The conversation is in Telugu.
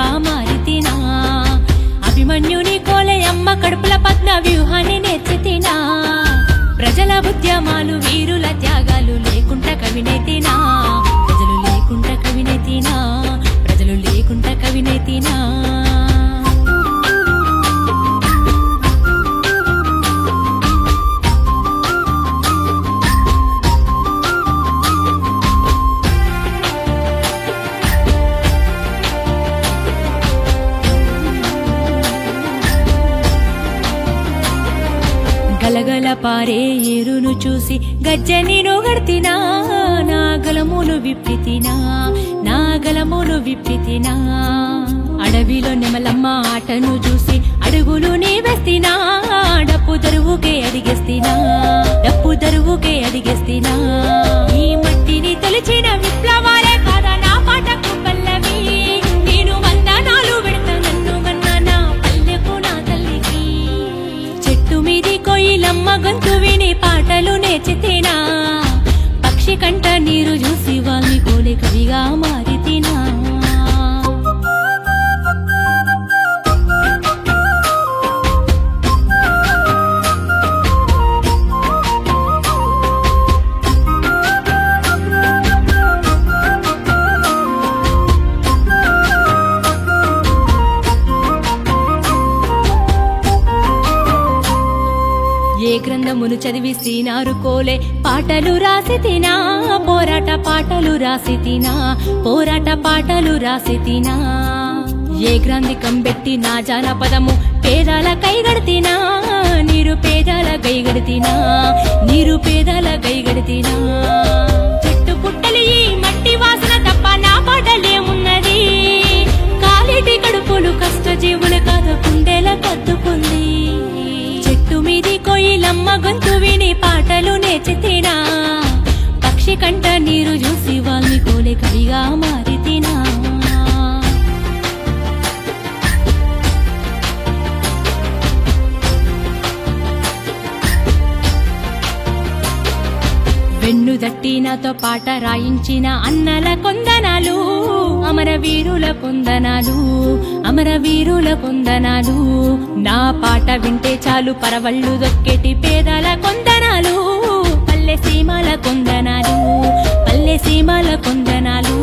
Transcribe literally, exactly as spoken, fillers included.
మారితినా అభిమన్యుని కోలయమ్మ కడుపుల పద్మ వ్యూహాన్ని నేర్చితినా ప్రజల ఉద్యమాలు వీరుల త్యాగాలు లేకుంట కవినైతినా ప్రజలు లేకుంట కవినైతినా ప్రజలు లేకుంట కవినైతినా గలగల పారే ఏరును చూసి గజ్జని నొగడ్తినా నా గలమును విప్పితినా నా గలమును విప్పితినా అడవిలో నెమలమ్మ ఆటను చూసి అడుగులు నీ వేస్తినా డప్పు దరువుకే అడిగేస్తినా డప్పు దరువుకే అడిగేస్తినా ఈ మట్టిని తొలిచిన విప్లవాలే కాదా నా పాటకు పల్లవి నేను వందనాలు పెడతా నన్ను గన్నా నా పల్లెకు నా తల్లికి చెట్టు మీది కోయిలమ్మ గొంతు విని పాటలు నేర్చితినా పక్షి కంట నీరు చూసి వాళ్ళని కోలే కవిగా మారితినా ఏ గ్రంథమును చదివి శ్రీనారు కోలే పాటలు రాసితినా పోరాట పాటలు రాసితినా పోరాట పాటలు రాసితినా ఏ గ్రంథికం పెట్టి నా జానపదము పేదాల కైగడితినా నీరు పేదాల కైగడితినా నీరు పేదాల కైగడితినా చెట్టు పుట్టలి ఈ మట్టి వాసన తప్ప నా పాటలేమున్నది కాలిటి కడుపులు కష్ట జీవులు కాదు కుండేల కద్దుకుంది చెట్టు మీది కోయిలమ్మ గొంతు విని పాటలు నేర్చితినా పక్షి కంట నీరు చూసి వాళ్ళని కోలే కవిగా మారితినా వెన్ను దట్టి నాతో పాట రాయించిన అన్నల కొందనాలు అమర వీరుల కొందనాలు అమర వీరుల కొందనాలు నా పాట వింటే చాలు పరవళ్ళు దొక్కేటి పేదల కొందనాలు పల్లె సీమల కొందనాలు పల్లె సీమల కొందనాలు